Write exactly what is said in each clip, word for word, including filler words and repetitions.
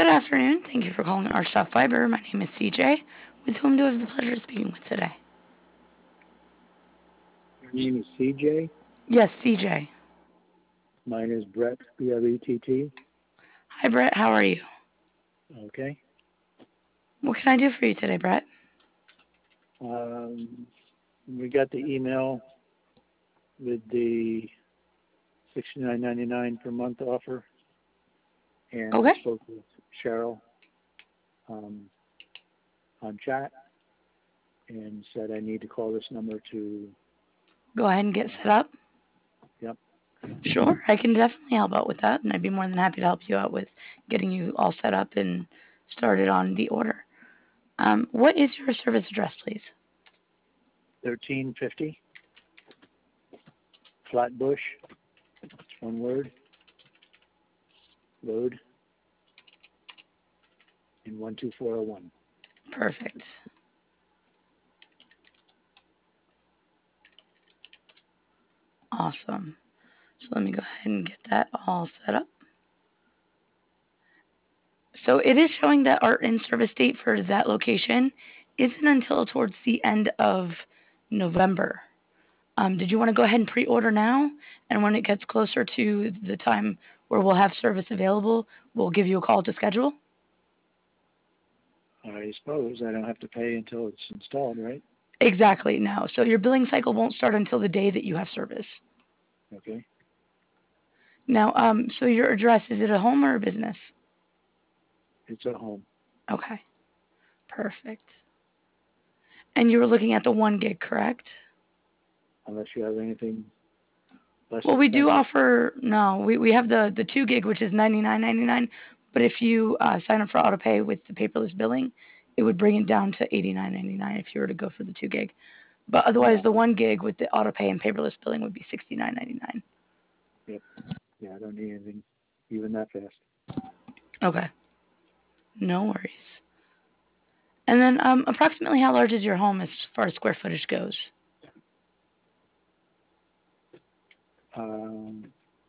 Good afternoon. Thank you for calling Archstop Fiber. My name is C J. With whom do I have the pleasure of speaking with today? Your name is C J. Yes, C J. Mine is Brett, B R E T T. Hi, Brett. How are you? Okay. What can I do for you today, Brett? Um, we got the email with the sixty-nine ninety-nine per month offer, and Okay. I spoke with Cheryl um, on chat and said I need to call this number to. Go ahead and get set up. Yep. Sure. I can definitely help out with that, and I'd be more than happy to help you out with getting you all set up and started on the order. Um, what is your service address, please? thirteen fifty Flatbush, one word, road, in one two four oh one. Perfect. Awesome. So let me go ahead and get that all set up. So it is showing that our in-service date for that location isn't until towards the end of November. Um, did you want to go ahead and pre-order now? And when it gets closer to the time where we'll have service available, we'll give you a call to schedule? I suppose I don't have to pay until it's installed, right? Exactly, no. So your billing cycle won't start until the day that you have service. Okay. Now, um, so your address, is it a home or a business? It's a home. Okay, perfect. And you were looking at the one gig, correct? Unless you have anything less Well, we do expensive. offer, no, we, we have the, the two gig, which is ninety-nine ninety-nine. But if you uh, sign up for autopay with the paperless billing, it would bring it down to eighty-nine ninety-nine if you were to go for the two gig. But otherwise, Yeah. the one gig with the autopay and paperless billing would be sixty-nine ninety-nine. Yep. Yeah, I don't need anything even that fast. Okay. No worries. And then um, approximately how large is your home as far as square footage goes? Um,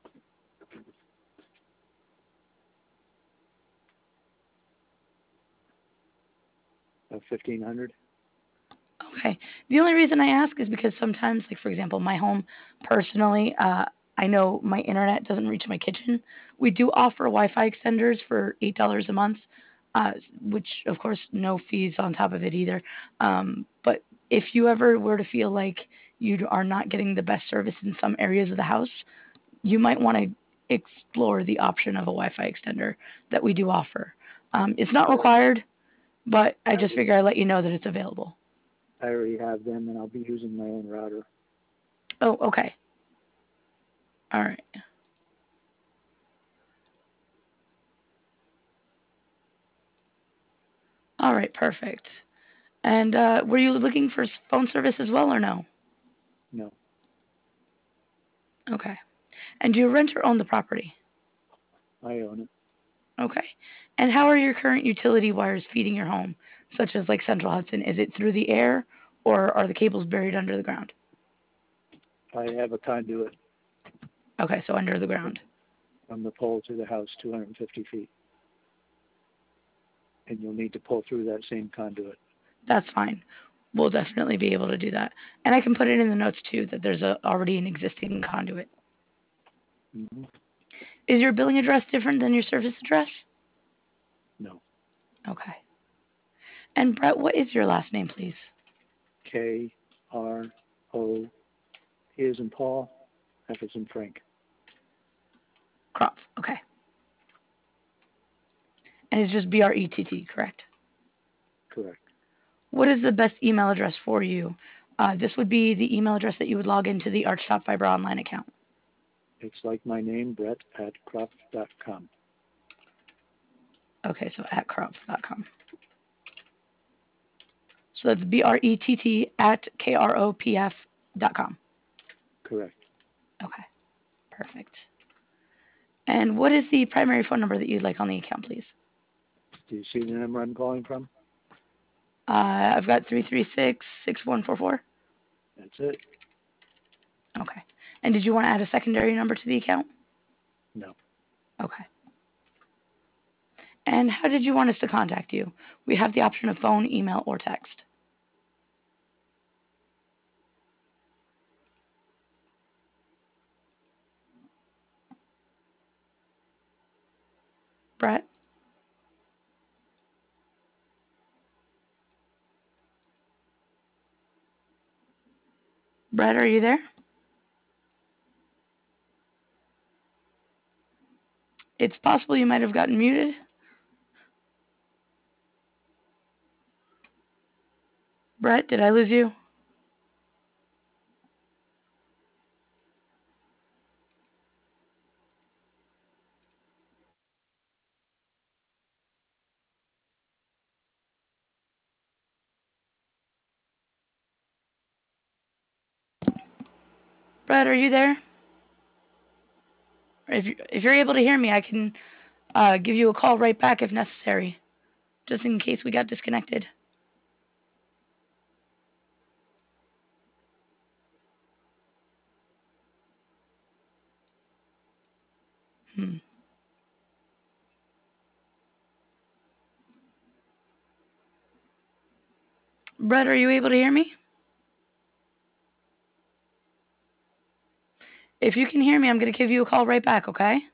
fifteen hundred. Okay. The only reason I ask is because sometimes, like for example, my home personally, uh, I know my internet doesn't reach my kitchen. We do offer Wi-Fi extenders for eight dollars a month, uh, which of course no fees on top of it either. Um, but if you ever were to feel like you are not getting the best service in some areas of the house, you might want to explore the option of a Wi-Fi extender that we do offer. Um, it's not required, but I I just already, figure I let you know that it's available. I already have them, and I'll be using my own router. Oh, okay. All right. All right, perfect. And uh, were you looking for phone service as well or no? No, Okay. And do you rent or own the property? I own it. Okay. And how are your current utility wires feeding your home, such as like Central Hudson? Is it through the air or are the cables buried under the ground? I have a conduit Okay, so under the from, ground. from the pole to the house, two hundred fifty feet, and you'll need to pull through that same conduit. That's fine. We'll definitely be able to do that. And I can put it in the notes too that there's a, already an existing conduit. Mm-hmm. Is your billing address different than your service address? No. Okay. And Brett, what is your last name, please? K R O. He is in Paul. F is in Frank. Kropf. Okay. And it's just B R E T T, correct? Correct. What is the best email address for you? Uh, this would be the email address that you would log into the Archtop Fiber online account. It's like my name, Brett at Kropf dot com. Okay, so at kropf dot com. So that's B R E T T at K R O P F dot com. Correct. Okay, perfect. And what is the primary phone number that you'd like on the account, please? Do you see the number I'm calling from? Uh, I've got three three six, six one four four. That's it. Okay. And did you want to add a secondary number to the account? No. Okay. And how did you want us to contact you? We have the option of phone, email, or text. Brett? Brett, are you there? It's possible you might have gotten muted. Brett, did I lose you? Brett, are you there? If, you, if you're able to hear me, I can uh, give you a call right back if necessary, just in case we got disconnected. Hmm. Brett, are you able to hear me? If you can hear me, I'm going to give you a call right back, okay?